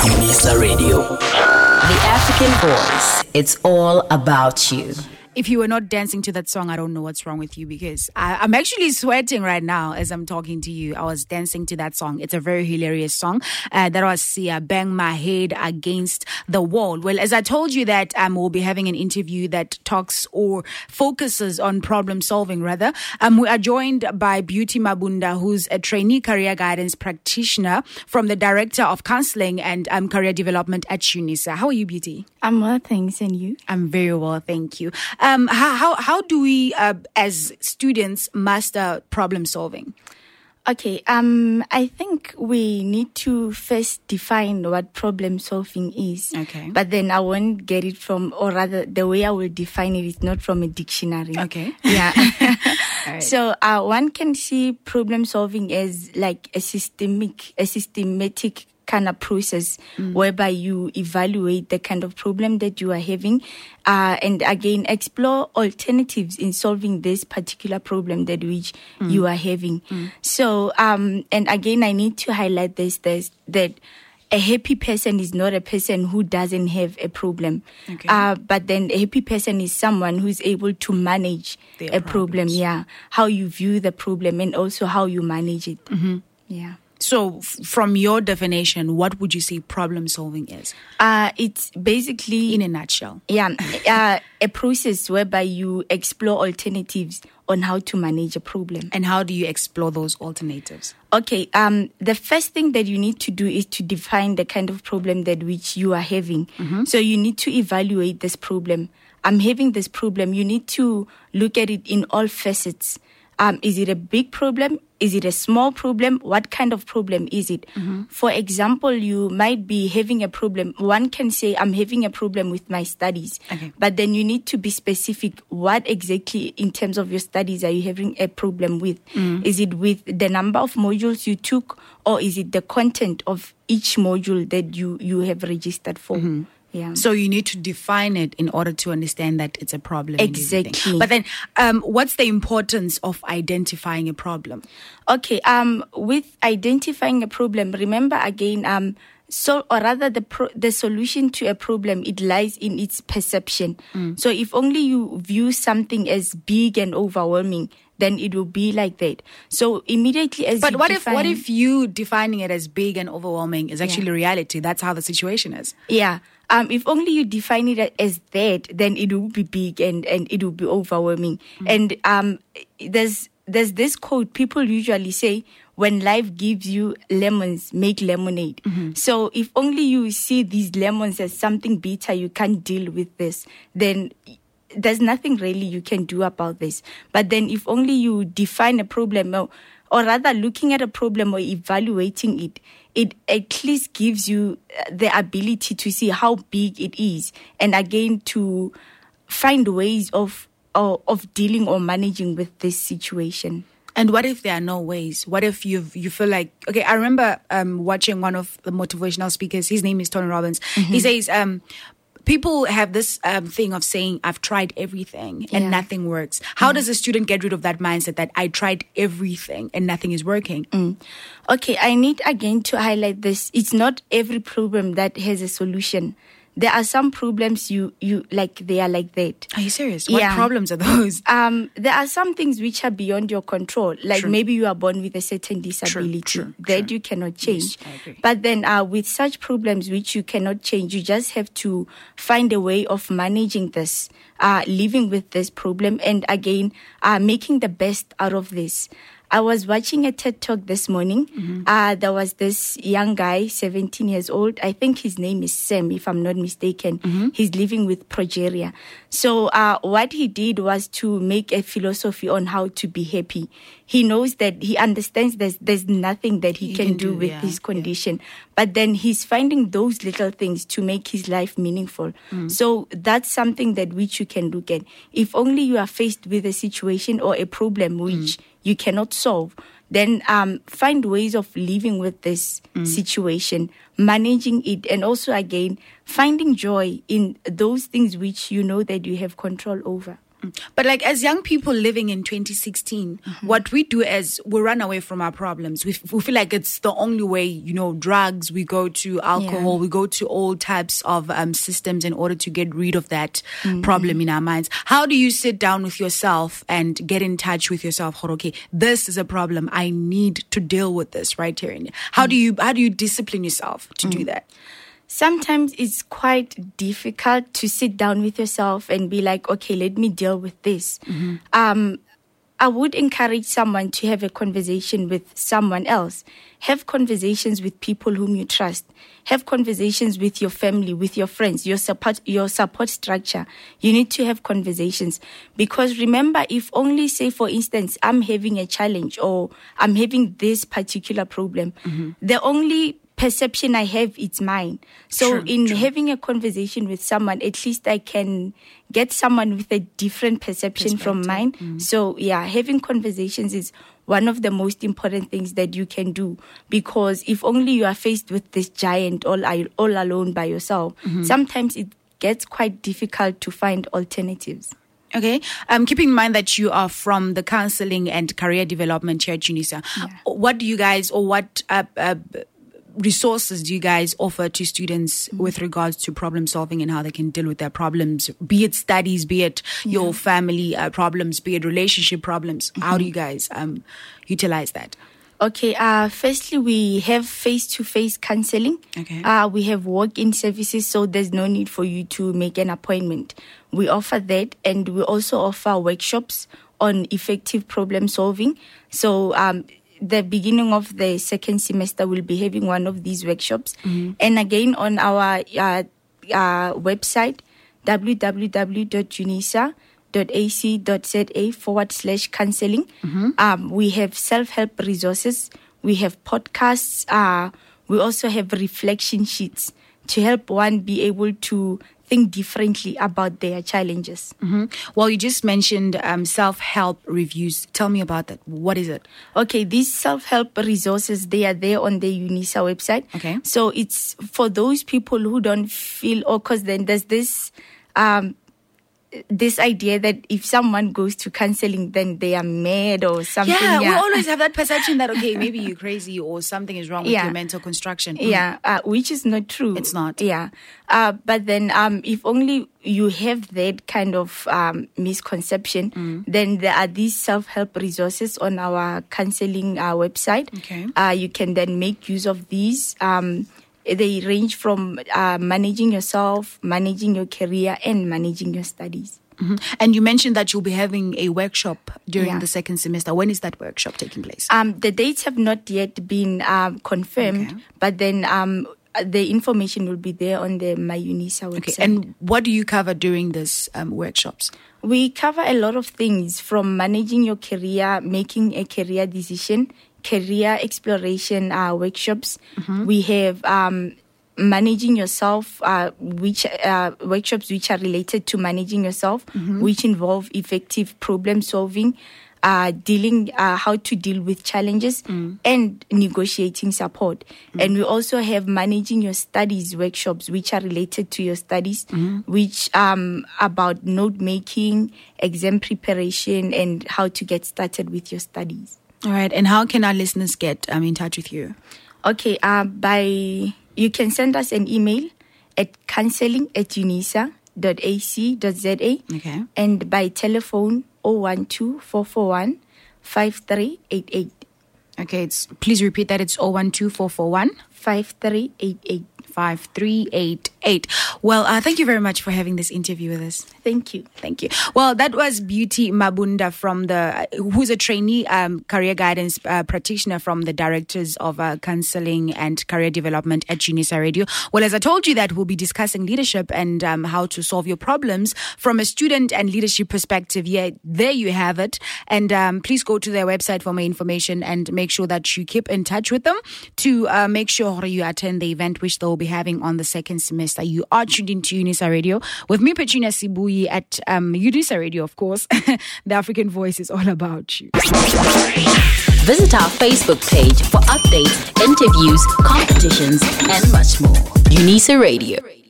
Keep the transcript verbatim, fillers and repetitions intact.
Unisa Radio. The African voice. It's all about you. If you were not dancing to that song, I don't know what's wrong with you, because I, I'm actually sweating right now as I'm talking to you. I was dancing to that song. It's a very hilarious song. Uh, that was uh, Bang My Head Against the Wall. Well, as I told you that um, we'll be having an interview that talks or focuses on problem solving, rather. Um, we are joined by Beauty Mabunda, who's a trainee career guidance practitioner from the Director of Counseling and um, Career Development at Unisa. How are you, Beauty? I'm well, thanks. And you? I'm very well, thank you. Um, how, how how do we, uh, as students, master problem solving? Okay, um, I think we need to first define what problem solving is. Okay. But then I won't get it from, or rather, the way I will define it is not from a dictionary. Okay. Yeah. Right. So uh, one can see problem solving as like a systemic, a systematic kind of process mm. whereby you evaluate the kind of problem that you are having uh, and again explore alternatives in solving this particular problem that which mm. you are having. Mm. So um, and again I need to highlight this, this that a happy person is not a person who doesn't have a problem. Okay. Uh, but then a happy person is someone who is able to manage Their a problem. problems. Yeah. How you view the problem and also how you manage it. Mm-hmm. Yeah. So, f- from your definition, what would you say problem solving is? Uh, it's basically, in a nutshell, yeah, uh, a process whereby you explore alternatives on how to manage a problem. And how do you explore those alternatives? Okay, um, the first thing that you need to do is to define the kind of problem that which you are having. Mm-hmm. So you need to evaluate this problem. I'm having this problem. You need to look at it in all facets. Um, is it a big problem? Is it a small problem? What kind of problem is it? Mm-hmm. For example, you might be having a problem. One can say, I'm having a problem with my studies. Okay. But then you need to be specific. What exactly in terms of your studies are you having a problem with? Mm. Is it with the number of modules you took, or is it the content of each module that you, you have registered for? Mm-hmm. Yeah. So you need to define it in order to understand that it's a problem. Exactly. But then um, what's the importance of identifying a problem? Okay. Um, with identifying a problem, remember again, um, so or rather the pro- the solution to a problem, it lies in its perception. Mm. So if only you view something as big and overwhelming, then it will be like that. So immediately as But you what define, if what if you defining it as big and overwhelming is actually yeah. reality? That's how the situation is. Yeah. Um, if only you define it as that, then it will be big and, and it will be overwhelming. Mm. And um, there's there's this quote people usually say, when life gives you lemons, make lemonade. Mm-hmm. So if only you see these lemons as something bitter, you can't deal with this, then there's nothing really you can do about this. But then if only you define a problem, or, or rather looking at a problem or evaluating it, it at least gives you the ability to see how big it is, and again to find ways of of, of dealing or managing with this situation. And what if there are no ways? What if you you feel like, okay, I remember um, watching one of the motivational speakers. His name is Tony Robbins. Mm-hmm. He says, um, people have this um, thing of saying, I've tried everything and yeah. nothing works. How mm. does a student get rid of that mindset that I tried everything and nothing is working? Mm. Okay, I need again to highlight this. It's not every problem that has a solution. There are some problems you, you like, they are like that. Are you serious? What yeah. problems are those? Um, there are some things which are beyond your control. Like True. Maybe you are born with a certain disability True, true, that true. you cannot change. Yes, I agree. But then uh, with such problems which you cannot change, you just have to find a way of managing this, uh, living with this problem, and again, uh, making the best out of this. I was watching a TED Talk this morning. Mm-hmm. Uh, there was this young guy, seventeen years old. I think his name is Sam, if I'm not mistaken. Mm-hmm. He's living with progeria. So uh, what he did was to make a philosophy on how to be happy. He knows that he understands there's, there's nothing that he, he can, can do, do with yeah, his condition. Yeah. But then he's finding those little things to make his life meaningful. Mm. So that's something that which you can look at. If only you are faced with a situation or a problem which mm. you cannot solve, then um, find ways of living with this mm. situation, managing it, and also, again, finding joy in those things which you know that you have control over. But like as young people living in twenty sixteen, mm-hmm. what we do is we run away from our problems. We, we feel like it's the only way, you know, drugs, we go to alcohol, yeah. we go to all types of um, systems in order to get rid of that mm-hmm. problem in our minds. How do you sit down with yourself and get in touch with yourself? Okay, this is a problem. I need to deal with this right here. How mm-hmm. do you, how do you discipline yourself to mm-hmm. do that? Sometimes it's quite difficult to sit down with yourself and be like, okay, let me deal with this. Mm-hmm. Um, I would encourage someone to have a conversation with someone else. Have conversations with people whom you trust. Have conversations with your family, with your friends, your support, your support structure. You need to have conversations. Because remember, if only, say, for instance, I'm having a challenge or I'm having this particular problem, mm-hmm. the only perception I have, it's mine. So true, in true. having a conversation with someone, at least I can get someone with a different perception from mine. Mm. So yeah, having conversations is one of the most important things that you can do, because if only you are faced with this giant all, all alone by yourself, mm-hmm. sometimes it gets quite difficult to find alternatives. Okay. Um, keeping in mind that you are from the counseling and career development here at UNISA, yeah. what do you guys, or what uh, uh, resources do you guys offer to students mm-hmm. with regards to problem solving and how they can deal with their problems, be it studies, be it yeah. your family uh, problems, be it relationship problems? Mm-hmm. How do you guys um, utilize that? Okay, uh, firstly, we have face-to-face counseling. Okay. Uh, we have walk-in services, so there's no need for you to make an appointment. We offer that, and we also offer workshops on effective problem solving. So, um, the beginning of the second semester, we'll be having one of these workshops. Mm-hmm. And again, on our uh, uh, website, www.unisa.ac.za forward slash counseling. Mm-hmm. Um, we have self-help resources. We have podcasts. Uh, we also have reflection sheets to help one be able to think differently about their challenges. Mm-hmm. Well, you just mentioned um, self-help reviews. Tell me about that. What is it? Okay, these self-help resources, they are there on the UNISA website. Okay. So it's for those people who don't feel, or because then there's this um, this idea that if someone goes to counseling, then they are mad or something. Yeah, yeah. We always have that perception that, okay, maybe you're crazy or something is wrong with yeah. your mental construction. Mm. Yeah, uh, which is not true. It's not. Yeah. Uh, but then um, if only you have that kind of um, misconception, mm. then there are these self-help resources on our counseling uh, website. Okay. Uh, you can then make use of these. Um, They range from uh, managing yourself, managing your career, and managing your studies. Mm-hmm. And you mentioned that you'll be having a workshop during yeah. the second semester. When is that workshop taking place? Um, the dates have not yet been um, confirmed, okay. but then um, the information will be there on the My UNISA website. Okay. And what do you cover during these um, workshops? We cover a lot of things, from managing your career, making a career decision, career exploration uh, workshops. Mm-hmm. We have um, managing yourself, uh, which uh, workshops which are related to managing yourself, mm-hmm. which involve effective problem solving, uh, dealing, uh, how to deal with challenges, mm. and negotiating support. Mm. And we also have managing your studies workshops, which are related to your studies, mm. which um about note making, exam preparation, and how to get started with your studies. All right. And how can our listeners get um, in touch with you? Okay. Uh, by you can send us an email at counseling at unisa dot a c dot z a. Okay. And by telephone zero one two, four four one, five three eight eight. Okay. It's please repeat that. It's zero one two, four four one, five three eight eight. five three eight eight. Well, uh, thank you very much for having this interview with us. Thank you. Thank you. Well, that was Beauty Mabunda, from the uh, who's a trainee um, career guidance uh, practitioner from the Directors of uh, Counseling and Career Development at UNISA Radio. Well, as I told you, that we'll be discussing leadership and um, how to solve your problems from a student and leadership perspective. Yeah, there you have it. And um, please go to their website for more information, and make sure that you keep in touch with them to uh, make sure you attend the event which they'll be having on the second semester. You are tuned into UNISA Radio with me, Petrina Sibuyi, at um, UNISA Radio, of course. The African Voice is all about you. Visit our Facebook page for updates, interviews, competitions, and much more. UNISA Radio.